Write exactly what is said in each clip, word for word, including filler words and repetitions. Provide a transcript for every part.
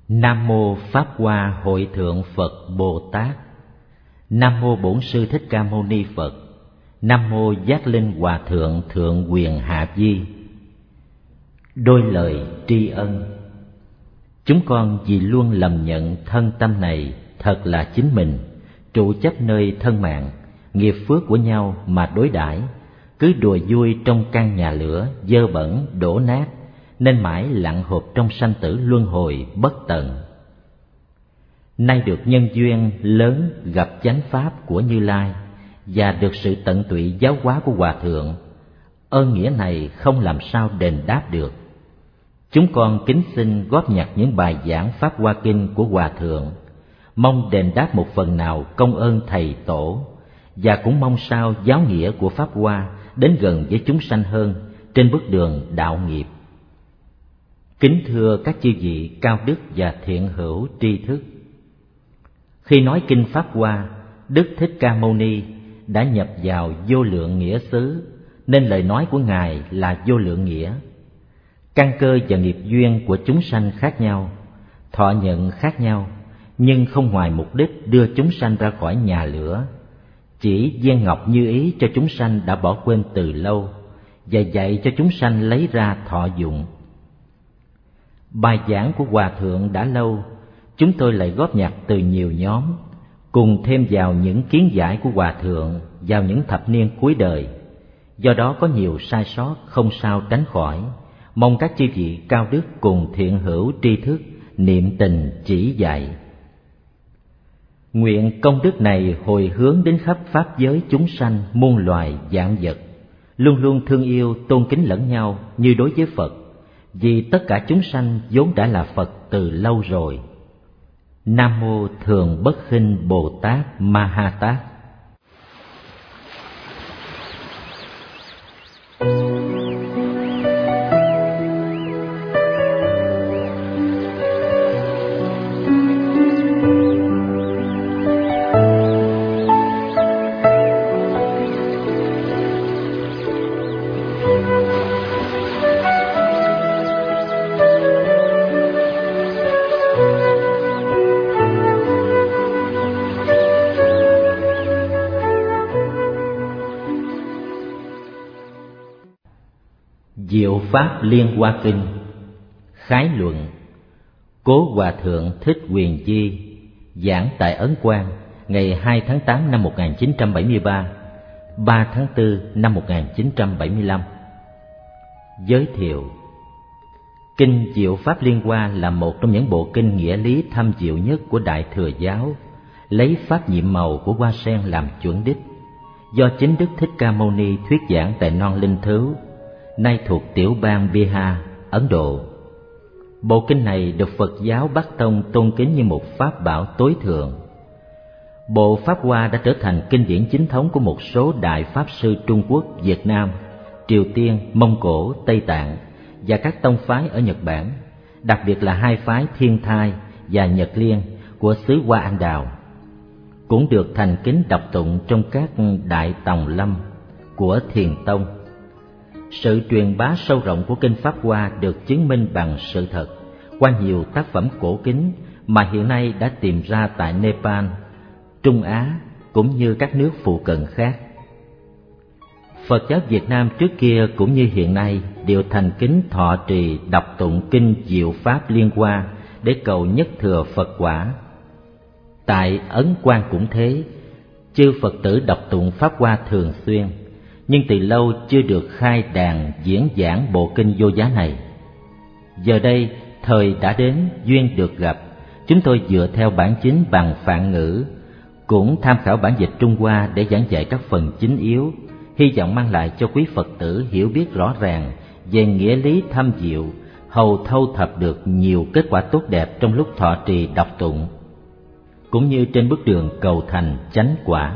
Nam mô Pháp Hoa Hội Thượng Phật Bồ Tát. Nam mô Bổn Sư Thích Ca Mâu Ni Phật. Nam mô Giác Linh Hòa Thượng Thượng Quyền Hạ Di. Đôi lời tri ân. Chúng con vì luôn lầm nhận thân tâm này thật là chính mình, trụ chấp nơi thân mạng, nghiệp phước của nhau mà đối đãi, cứ đùa vui trong căn nhà lửa dơ bẩn đổ nát, nên mãi lặn hụp trong sanh tử luân hồi bất tận. Nay được nhân duyên lớn gặp chánh pháp của Như Lai và được sự tận tụy giáo hóa của Hòa Thượng, ơn nghĩa này không làm sao đền đáp được. Chúng con kính xin góp nhặt những bài giảng Pháp Hoa Kinh của Hòa Thượng, mong đền đáp một phần nào công ơn Thầy Tổ, và cũng mong sao giáo nghĩa của Pháp Hoa đến gần với chúng sanh hơn trên bước đường đạo nghiệp. Kính thưa các chư vị cao đức và thiện hữu tri thức, khi nói kinh Pháp Hoa, Đức Thích Ca Mâu Ni đã nhập vào vô lượng nghĩa xứ, nên lời nói của Ngài là vô lượng nghĩa. Căn cơ và nghiệp duyên của chúng sanh khác nhau, thọ nhận khác nhau, nhưng không ngoài mục đích đưa chúng sanh ra khỏi nhà lửa, chỉ viên ngọc như ý cho chúng sanh đã bỏ quên từ lâu, và dạy cho chúng sanh lấy ra thọ dụng. Bài giảng của Hòa Thượng đã lâu, chúng tôi lại góp nhặt từ nhiều nhóm, cùng thêm vào những kiến giải của Hòa Thượng vào những thập niên cuối đời. Do đó có nhiều sai sót không sao tránh khỏi, mong các chư vị cao đức cùng thiện hữu tri thức niệm tình chỉ dạy. Nguyện công đức này hồi hướng đến khắp pháp giới chúng sanh muôn loài vạn vật, luôn luôn thương yêu tôn kính lẫn nhau như đối với Phật, vì tất cả chúng sanh vốn đã là Phật từ lâu rồi. Nam mô Thường Bất Khinh Bồ Tát Ma Ha Tát. Diệu Pháp Liên Hoa Kinh. Khái luận. Cố Hòa Thượng Thích Quyền Di giảng tại Ấn Quang ngày hai tháng tám năm một nghìn chín trăm bảy mươi ba, ba tháng tư năm một nghìn chín trăm bảy mươi lăm. Giới thiệu. Kinh Diệu Pháp Liên Hoa là một trong những bộ kinh nghĩa lý thâm diệu nhất của Đại Thừa Giáo, lấy pháp nhiệm màu của hoa sen làm chuẩn đích, do chính Đức Thích Ca Mâu Ni thuyết giảng tại Non Linh Thứu, nay thuộc tiểu bang Bihar, Ấn Độ. Bộ kinh này được Phật giáo Bắc Tông tôn kính như một pháp bảo tối thượng. Bộ Pháp Hoa đã trở thành kinh điển chính thống của một số đại pháp sư Trung Quốc, Việt Nam, Triều Tiên, Mông Cổ, Tây Tạng và các tông phái ở Nhật Bản, đặc biệt là hai phái Thiên Thai và Nhật Liên của xứ Hoa Anh Đào. Cũng được thành kính đọc tụng trong các đại tòng lâm của Thiền Tông. Sự truyền bá sâu rộng của kinh Pháp Hoa được chứng minh bằng sự thật qua nhiều tác phẩm cổ kính mà hiện nay đã tìm ra tại Nepal, Trung Á cũng như các nước phụ cận khác. Phật giáo Việt Nam trước kia cũng như hiện nay đều thành kính thọ trì đọc tụng kinh Diệu Pháp Liên Hoa để cầu nhất thừa Phật quả. Tại Ấn Quang cũng thế, chư Phật tử đọc tụng Pháp Hoa thường xuyên, nhưng từ lâu chưa được khai đàn diễn giảng bộ kinh vô giá này. Giờ đây thời đã đến, duyên được gặp, chúng tôi dựa theo bản chính bằng Phạn ngữ, cũng tham khảo bản dịch Trung Hoa để giảng dạy các phần chính yếu, hy vọng mang lại cho quý Phật tử hiểu biết rõ ràng về nghĩa lý thâm diệu, hầu thâu thập được nhiều kết quả tốt đẹp trong lúc thọ trì đọc tụng, cũng như trên bước đường cầu thành chánh quả.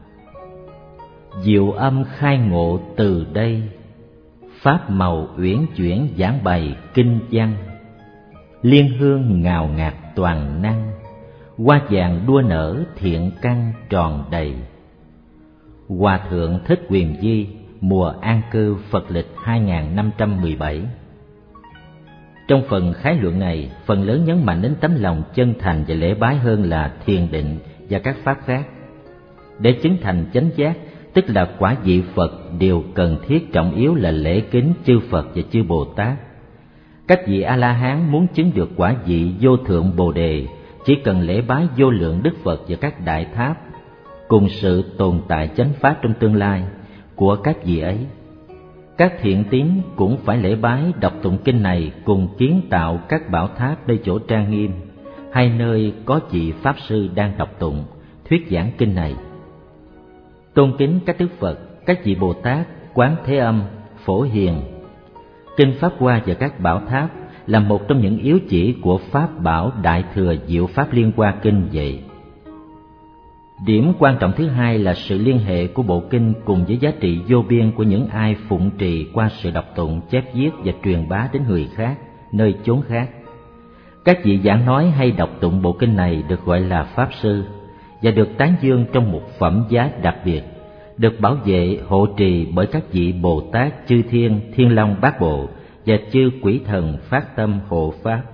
Diệu âm khai ngộ từ đây, pháp màu uyển chuyển giảng bày kinh văn, liên hương ngào ngạt toàn năng, hoa vàng đua nở thiện căn tròn đầy. Hòa Thượng Thích Quyền Di, mùa an cư Phật lịch hai nghìn năm trăm mười bảy. Trong phần khái luận này, phần lớn nhấn mạnh đến tấm lòng chân thành và lễ bái hơn là thiền định và các pháp khác. Để chứng thành chánh giác, tức là quả vị Phật, điều cần thiết trọng yếu là lễ kính chư Phật và chư Bồ Tát. Các vị A-la-hán muốn chứng được quả vị vô thượng Bồ Đề, chỉ cần lễ bái vô lượng Đức Phật và các đại tháp, cùng sự tồn tại chánh pháp trong tương lai của các vị ấy. Các thiện tín cũng phải lễ bái đọc tụng kinh này cùng kiến tạo các bảo tháp nơi chỗ trang nghiêm, hay nơi có vị Pháp Sư đang đọc tụng, thuyết giảng kinh này. Tôn kính các Đức Phật, các vị Bồ Tát, Quán Thế Âm, Phổ Hiền. Kinh Pháp Hoa và các bảo tháp là một trong những yếu chỉ của Pháp Bảo Đại Thừa Diệu Pháp Liên Hoa Kinh vậy. Điểm quan trọng thứ hai là sự liên hệ của bộ kinh cùng với giá trị vô biên của những ai phụng trì qua sự đọc tụng, chép viết và truyền bá đến người khác, nơi chốn khác. Các vị giảng nói hay đọc tụng bộ kinh này được gọi là Pháp Sư và được tán dương trong một phẩm giá đặc biệt, được bảo vệ hộ trì bởi các vị Bồ Tát, chư Thiên, Thiên Long Bát Bộ và chư quỷ thần phát tâm hộ Pháp.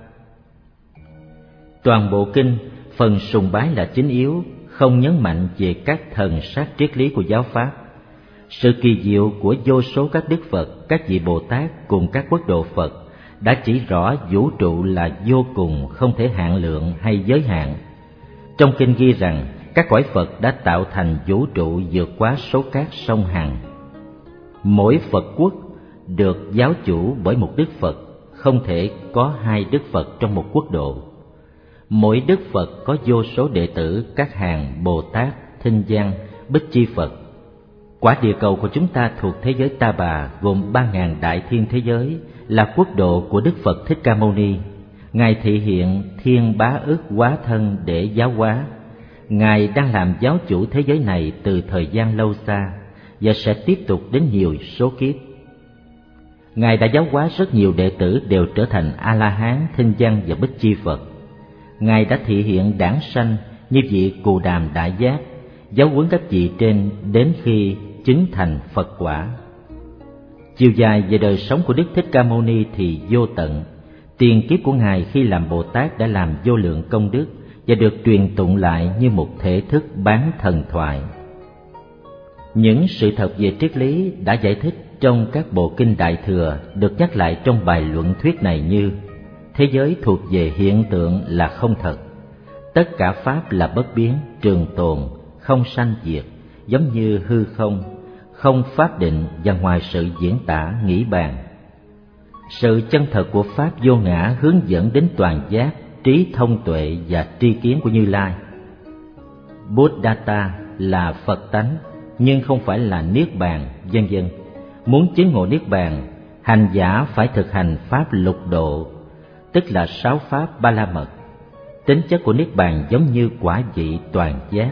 Toàn bộ kinh, phần sùng bái là chính yếu, không nhấn mạnh về các thần sát triết lý của giáo Pháp. Sự kỳ diệu của vô số các Đức Phật, các vị Bồ Tát cùng các quốc độ Phật đã chỉ rõ vũ trụ là vô cùng, không thể hạn lượng hay giới hạn. Trong kinh ghi rằng các cõi Phật đã tạo thành vũ trụ vượt quá số cát sông Hằng. Mỗi Phật quốc được giáo chủ bởi một Đức Phật, không thể có hai Đức Phật trong một quốc độ. Mỗi Đức Phật có vô số đệ tử, các hàng Bồ Tát, Thinh Văn, Bích Chi Phật. Quả địa cầu của chúng ta thuộc thế giới Ta Bà, gồm ba ngàn đại thiên thế giới, là quốc độ của Đức Phật Thích Ca Mâu Ni. Ngài thị hiện thiên bá ức hóa thân để giáo hóa. Ngài đang làm giáo chủ thế giới này từ thời gian lâu xa và sẽ tiếp tục đến nhiều số kiếp. Ngài đã giáo hóa rất nhiều đệ tử đều trở thành A-la-hán, Thinh Văn và Bích Chi Phật. Ngài đã thị hiện đản sanh như vị Cù Đàm Đại Giác, giáo huấn các vị trên đến khi chứng thành Phật quả. Chiều dài về đời sống của Đức Thích Ca Mâu Ni thì vô tận. Tiền kiếp của Ngài khi làm Bồ Tát đã làm vô lượng công đức và được truyền tụng lại như một thể thức bán thần thoại. Những sự thật về triết lý đã giải thích trong các bộ kinh Đại Thừa được nhắc lại trong bài luận thuyết này như: thế giới thuộc về hiện tượng là không thật, tất cả pháp là bất biến, trường tồn, không sanh diệt, giống như hư không, không pháp định và ngoài sự diễn tả nghĩ bàn. Sự chân thật của pháp vô ngã hướng dẫn đến toàn giác, trí thông tuệ và tri kiến của Như Lai. Buddhata là Phật tánh nhưng không phải là niết bàn, vân vân. Muốn chứng ngộ niết bàn, hành giả phải thực hành pháp lục độ, tức là sáu pháp ba la mật. Tính chất của niết bàn giống như quả vị toàn giác.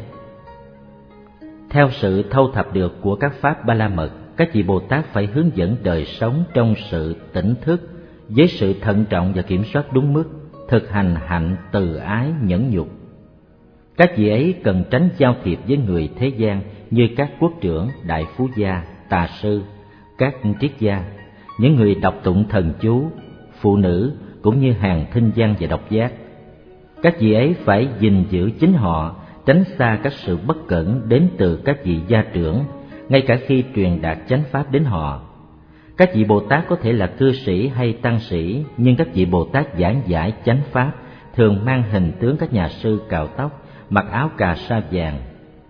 Theo sự thâu thập được của các pháp ba la mật, các vị Bồ Tát phải hướng dẫn đời sống trong sự tỉnh thức với sự thận trọng và kiểm soát đúng mức, thực hành hạnh từ ái nhẫn nhục. Các vị ấy cần tránh giao thiệp với người thế gian như các quốc trưởng, đại phú gia, tà sư, các triết gia, những người đọc tụng thần chú, phụ nữ cũng như hàng thinh văn và độc giác. Các vị ấy phải gìn giữ chính họ, tránh xa các sự bất cẩn đến từ các vị gia trưởng, ngay cả khi truyền đạt chánh pháp đến họ. Các vị Bồ Tát có thể là cư sĩ hay tăng sĩ, nhưng các vị Bồ Tát giảng giải chánh pháp thường mang hình tướng các nhà sư cạo tóc, mặc áo cà sa vàng,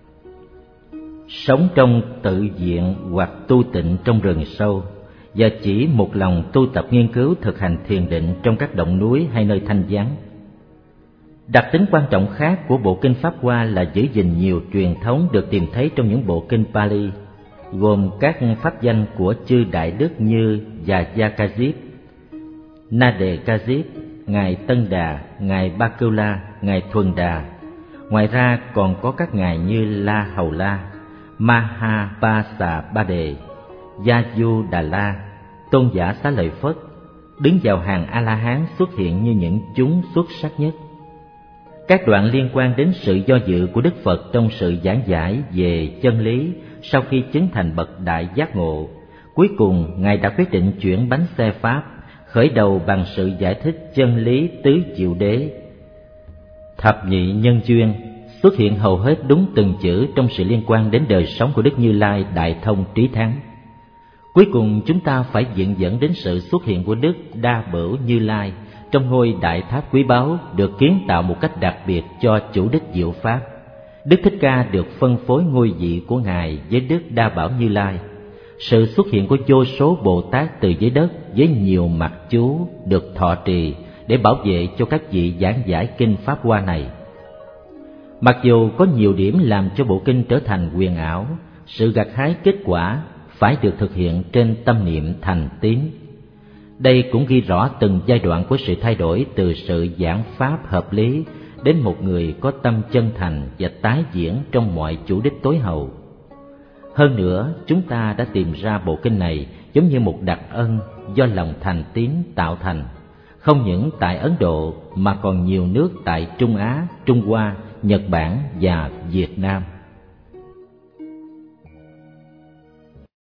sống trong tự viện hoặc tu tịnh trong rừng sâu, và chỉ một lòng tu tập nghiên cứu thực hành thiền định trong các động núi hay nơi thanh vắng. Đặc tính quan trọng khác của bộ kinh Pháp Hoa là giữ gìn nhiều truyền thống được tìm thấy trong những bộ kinh Pali, gồm các pháp danh của chư đại đức như Vajrakajip, Nadekajip, ngài Tân Đà, ngài Bakula, ngài Thuần Đà. Ngoài ra còn có các ngài như La Hầu La, Mahapasabade, Yayu Đà La, tôn giả Xá Lợi Phất, đứng vào hàng A-la-hán xuất hiện như những chúng xuất sắc nhất. Các đoạn liên quan đến sự do dự của Đức Phật trong sự giảng giải về chân lý sau khi chứng thành bậc đại giác ngộ. Cuối cùng, Ngài đã quyết định chuyển bánh xe Pháp, khởi đầu bằng sự giải thích chân lý tứ diệu đế. Thập nhị nhân duyên xuất hiện hầu hết đúng từng chữ trong sự liên quan đến đời sống của Đức Như Lai Đại Thông Trí Thắng. Cuối cùng chúng ta phải viện dẫn đến sự xuất hiện của Đức Đa Bửu Như Lai trong ngôi đại tháp quý báu được kiến tạo một cách đặc biệt cho chủ đích diệu pháp. Đức Thích Ca được phân phối ngôi vị của Ngài với Đức Đa Bảo Như Lai. Sự xuất hiện của vô số Bồ Tát từ dưới đất với nhiều mặt chú được thọ trì để bảo vệ cho các vị giảng giải kinh Pháp Hoa này. Mặc dù có nhiều điểm làm cho bộ kinh trở thành huyền ảo, sự gặt hái kết quả phải được thực hiện trên tâm niệm thành tín. Đây cũng ghi rõ từng giai đoạn của sự thay đổi từ sự giảng pháp hợp lý đến một người có tâm chân thành và tái diễn trong mọi chủ đích tối hậu. Hơn nữa, chúng ta đã tìm ra bộ kinh này giống như một đặc ân do lòng thành tín tạo thành, không những tại Ấn Độ mà còn nhiều nước tại Trung Á, Trung Hoa, Nhật Bản và Việt Nam.